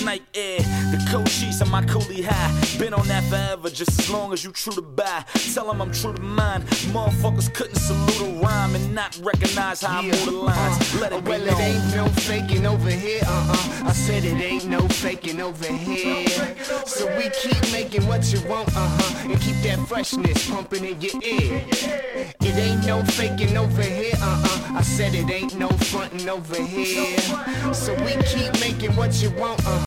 night air. The cold sheets on my coolie high. Been on that forever, just as long as you true to buy. Tell them I'm true to mine. Motherfuckers couldn't salute a rhyme and not recognize how I move the lines. Let it be known. Well, it ain't no faking over here, I said it ain't no faking over here. So we keep making what you want, and keep that freshness pumping in your ear. It ain't no faking over here, I said it ain't no fronting over here. So we keep making what you want,